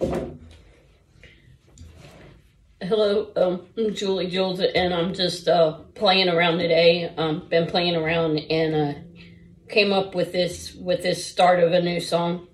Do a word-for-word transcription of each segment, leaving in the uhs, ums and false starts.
Hello, um, I'm Julie Jules, and I'm just uh, playing around today. Um, been playing around and uh, came up with this with this start of a new song.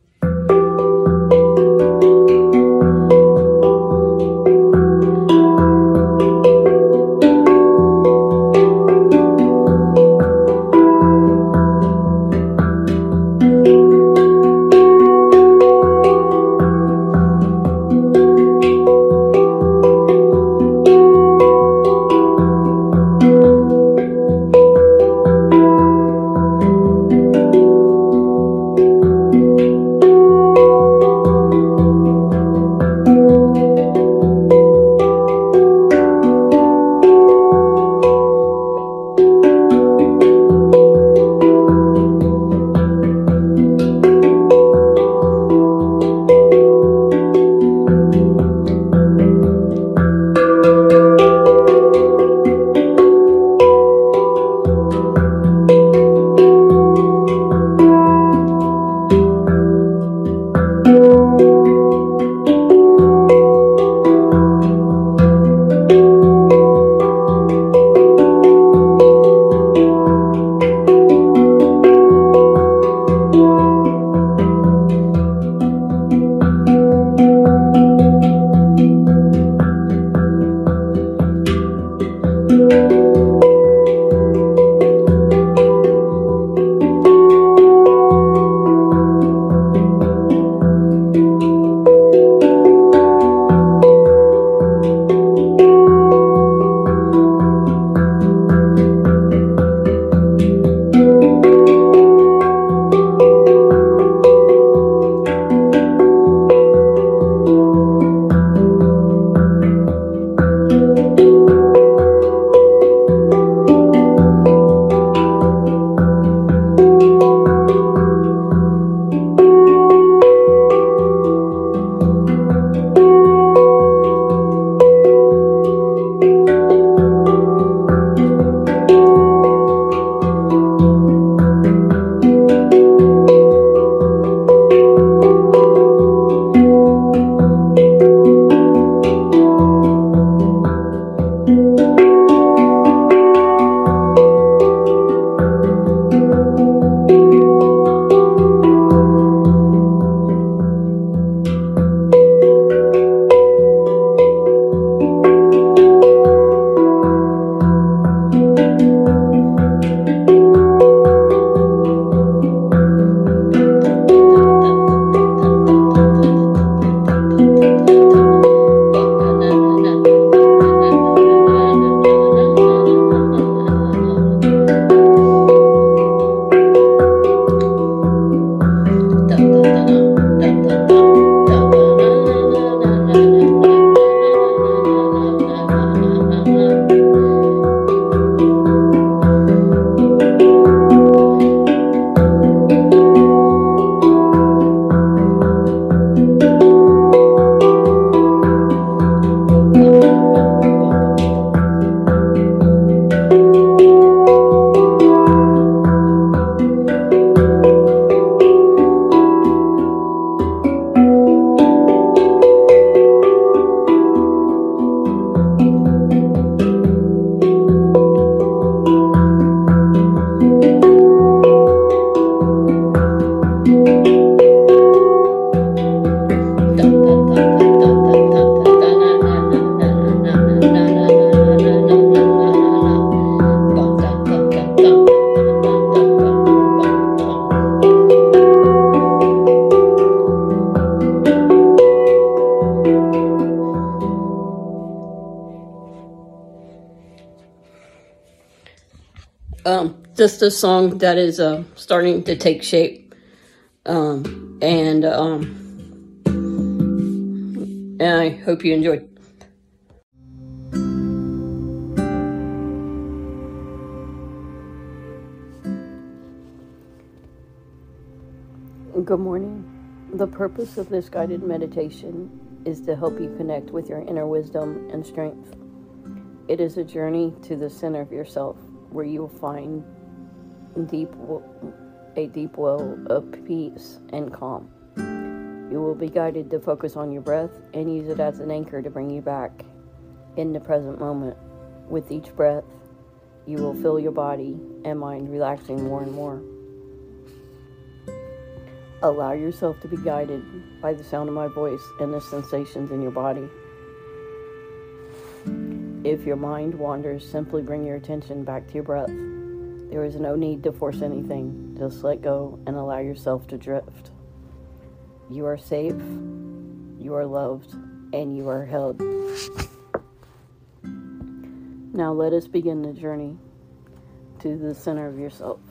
Um, just a song that is uh, starting to take shape, um, and um, and I hope you enjoyed. Good morning. The purpose of this guided meditation is to help you connect with your inner wisdom and strength. It is a journey to the center of yourself, where you will find deep, a deep well of peace and calm. You will be guided to focus on your breath and use it as an anchor to bring you back in the present moment. With each breath, you will feel your body and mind relaxing more and more. Allow yourself to be guided by the sound of my voice and the sensations in your body. If your mind wanders, simply bring your attention back to your breath. There is no need to force anything. Just let go and allow yourself to drift. You are safe, you are loved, and you are held. Now let us begin the journey to the center of yourself.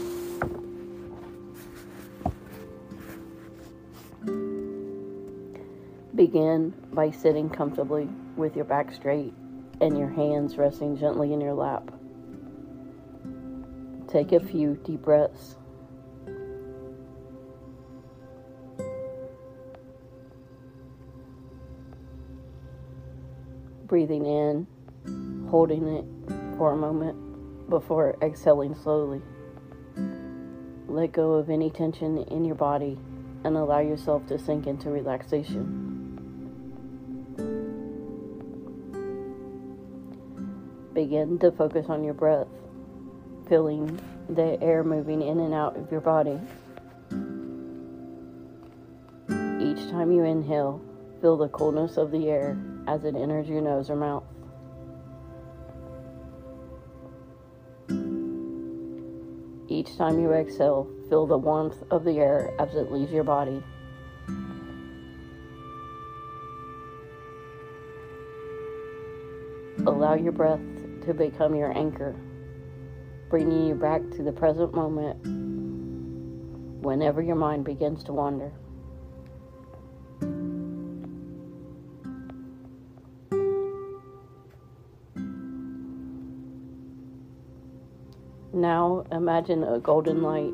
Begin by sitting comfortably with your back straight and your hands resting gently in your lap. Take a few deep breaths. Breathing in, holding it for a moment before exhaling slowly. Let go of any tension in your body and allow yourself to sink into relaxation. Begin to focus on your breath, feeling the air moving in and out of your body. Each time you inhale, feel the coolness of the air as it enters your nose or mouth. Each time you exhale, feel the warmth of the air as it leaves your body. Allow your breath to become your anchor, bringing you back to the present moment whenever your mind begins to wander. Now imagine a golden light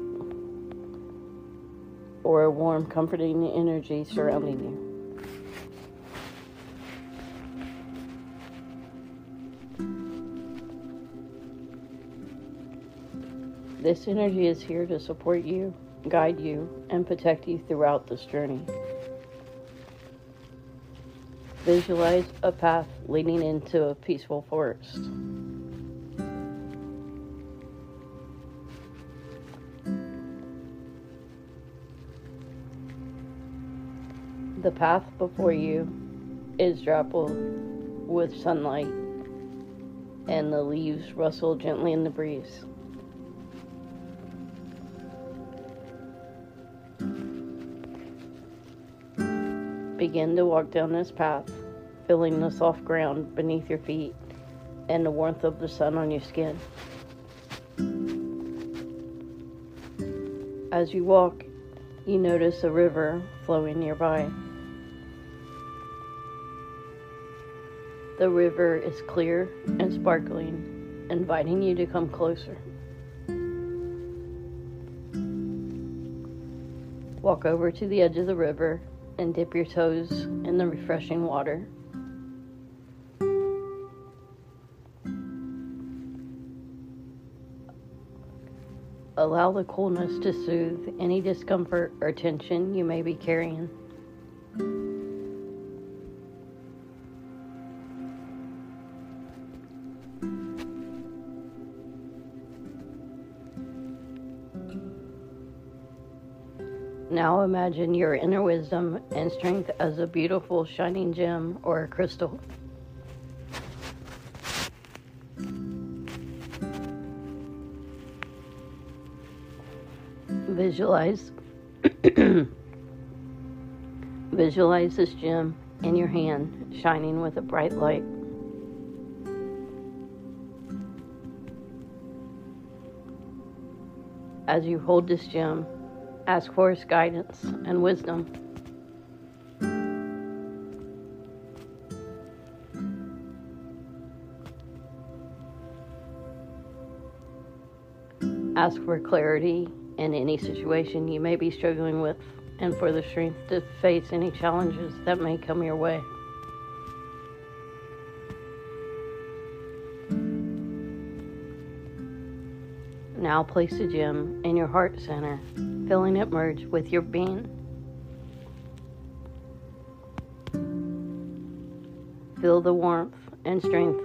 or a warm, comforting energy surrounding you. This energy is here to support you, guide you, and protect you throughout this journey. Visualize a path leading into a peaceful forest. The path before you is dappled with sunlight, and the leaves rustle gently in the breeze. Begin to walk down this path, feeling the soft ground beneath your feet and the warmth of the sun on your skin. As you walk, you notice a river flowing nearby. The river is clear and sparkling, inviting you to come closer. Walk over to the edge of the river and dip your toes in the refreshing water. Allow the coolness to soothe any discomfort or tension you may be carrying. Now imagine your inner wisdom and strength as a beautiful shining gem or a crystal. Visualize Visualize this gem in your hand, shining with a bright light. As you hold this gem, ask for its guidance and wisdom. Ask for clarity in any situation you may be struggling with, and for the strength to face any challenges that may come your way. Now place the gem in your heart center, feeling it merge with your being. Feel the warmth and strength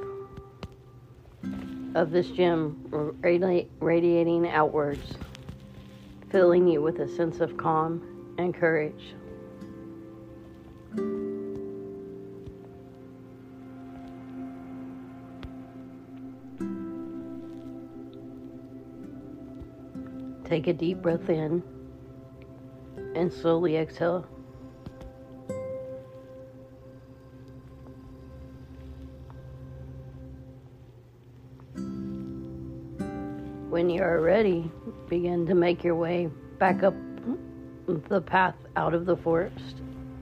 of this gem radi- radiating outwards, filling you with a sense of calm and courage. Take a deep breath in and slowly exhale. When you are ready, begin to make your way back up the path out of the forest,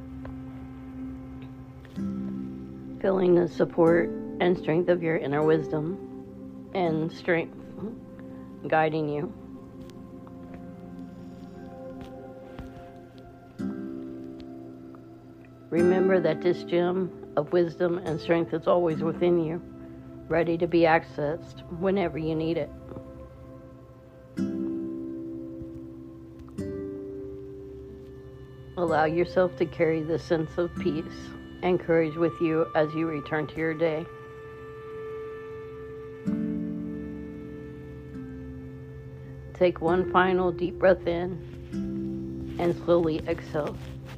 feeling the support and strength of your inner wisdom and strength guiding you. Remember that this gem of wisdom and strength is always within you, ready to be accessed whenever you need it. Allow yourself to carry this sense of peace and courage with you as you return to your day. Take one final deep breath in and slowly exhale.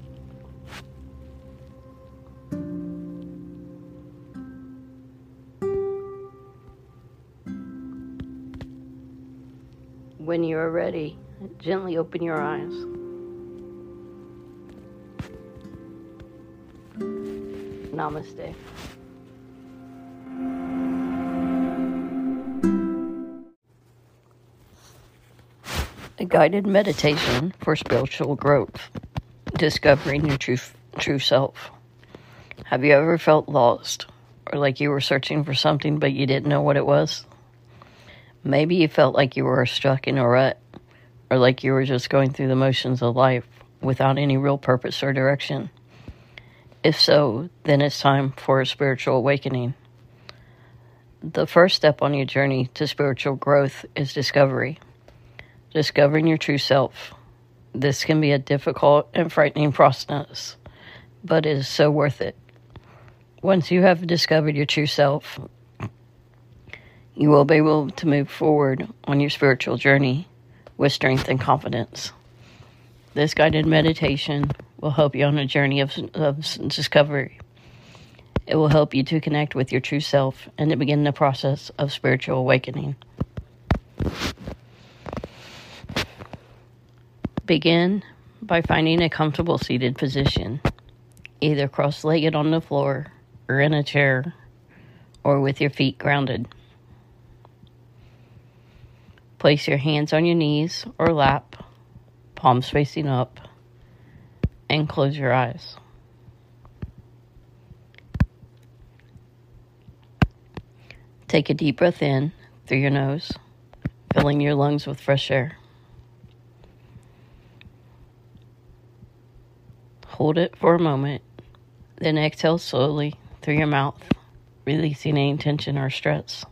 When you are ready, gently open your eyes. Namaste. A guided meditation for spiritual growth, discovering your true, true self. Have you ever felt lost, or like you were searching for something but you didn't know what it was? Maybe you felt like you were stuck in a rut, or like you were just going through the motions of life without any real purpose or direction. If so, then it's time for a spiritual awakening. The first step on your journey to spiritual growth is discovery. Discovering your true self. This can be a difficult and frightening process, but it is so worth it. Once you have discovered your true self, you will be able to move forward on your spiritual journey with strength and confidence. This guided meditation will help you on a journey of, of discovery. It will help you to connect with your true self and to begin the process of spiritual awakening. Begin by finding a comfortable seated position, either cross-legged on the floor or in a chair, or with your feet grounded. Place your hands on your knees or lap, palms facing up, and close your eyes. Take a deep breath in through your nose, filling your lungs with fresh air. Hold it for a moment, then exhale slowly through your mouth, releasing any tension or stress.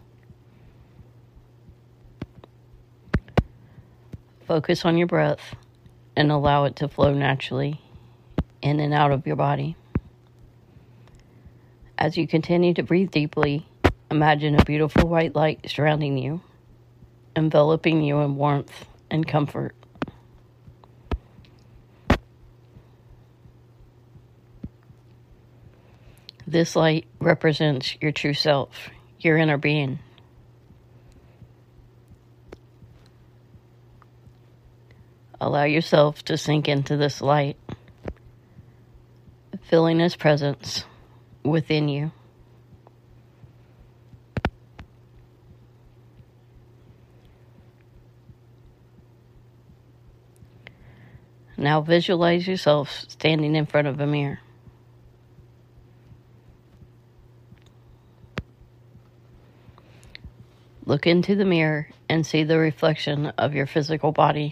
Focus on your breath and allow it to flow naturally in and out of your body. As you continue to breathe deeply, imagine a beautiful white light surrounding you, enveloping you in warmth and comfort. This light represents your true self, your inner being. Allow yourself to sink into this light, feeling His presence within you. Now visualize yourself standing in front of a mirror. Look into the mirror and see the reflection of your physical body.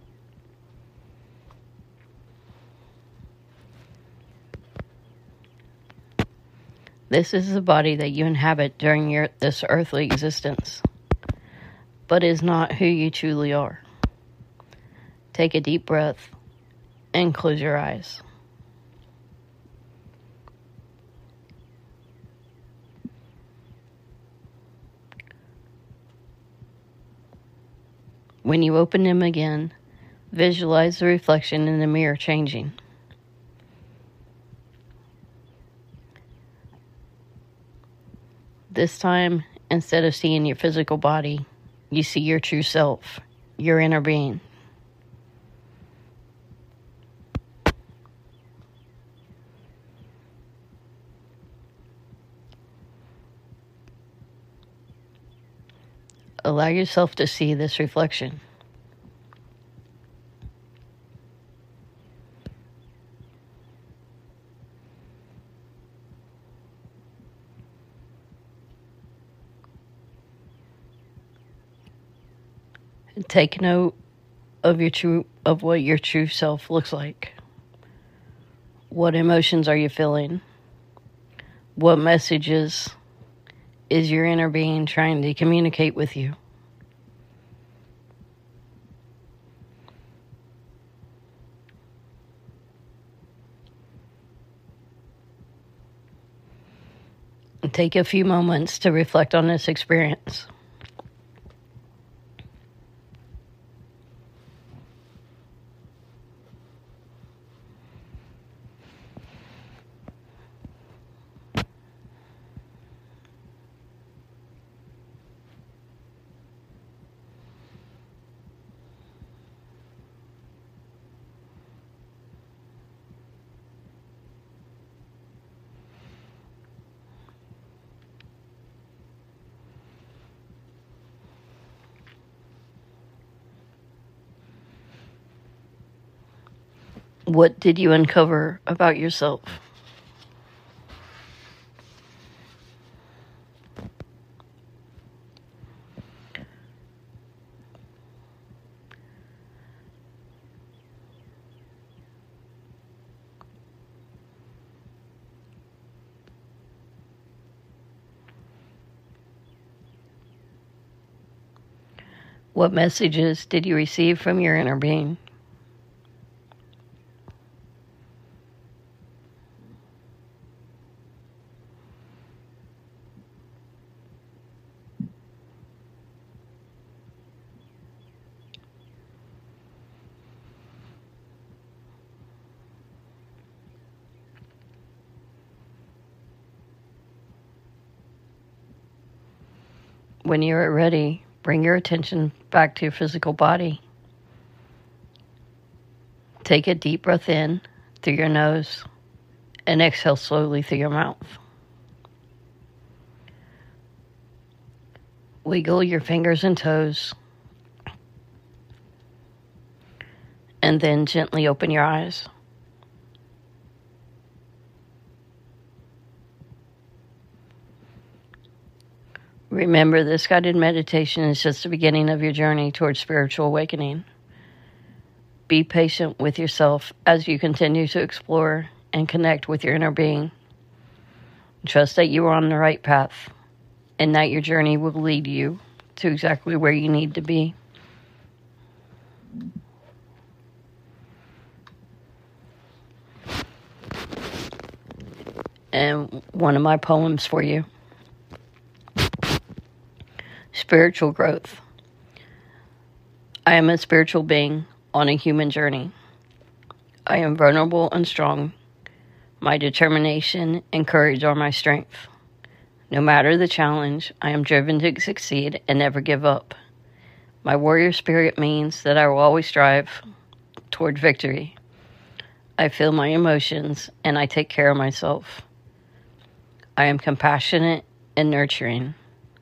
This is the body that you inhabit during your this earthly existence, but is not who you truly are. Take a deep breath and close your eyes. When you open them again, visualize the reflection in the mirror changing. This time, instead of seeing your physical body, you see your true self, your inner being. Allow yourself to see this reflection. Take note of your true of what your true self looks like. What emotions are you feeling? What messages is your inner being trying to communicate with you? And take a few moments to reflect on this experience. What did you uncover about yourself? What messages did you receive from your inner being? When you are ready, bring your attention back to your physical body. Take a deep breath in through your nose and exhale slowly through your mouth. Wiggle your fingers and toes, and then gently open your eyes. Remember, this guided meditation is just the beginning of your journey towards spiritual awakening. Be patient with yourself as you continue to explore and connect with your inner being. Trust that you are on the right path and that your journey will lead you to exactly where you need to be. And one of my poems for you. Spiritual growth. I am a spiritual being on a human journey. I am vulnerable and strong. My determination and courage are my strength. No matter the challenge, I am driven to succeed and never give up. My warrior spirit means that I will always strive toward victory. I feel my emotions and I take care of myself. I am compassionate and nurturing.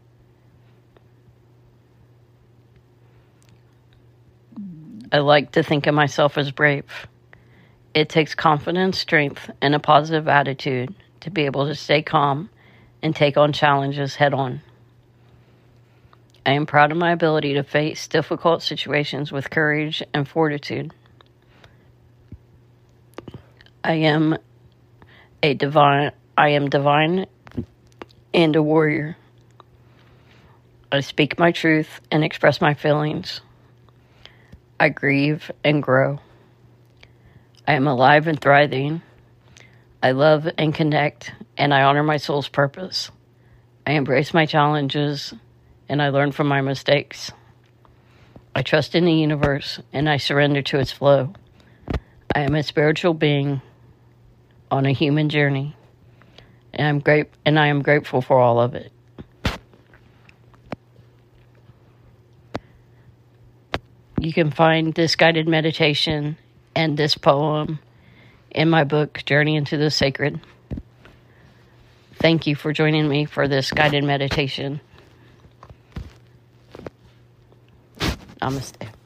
I like to think of myself as brave. It takes confidence, strength, and a positive attitude to be able to stay calm and take on challenges head on. I am proud of my ability to face difficult situations with courage and fortitude. I am a divine, I am divine and a warrior. I speak my truth and express my feelings. I grieve and grow. I am alive and thriving. I love and connect, and I honor my soul's purpose. I embrace my challenges, and I learn from my mistakes. I trust in the universe, and I surrender to its flow. I am a spiritual being on a human journey, and I'm great, and I am grateful for all of it. You can find this guided meditation and this poem in my book, Journey into the Sacred. Thank you for joining me for this guided meditation. Namaste.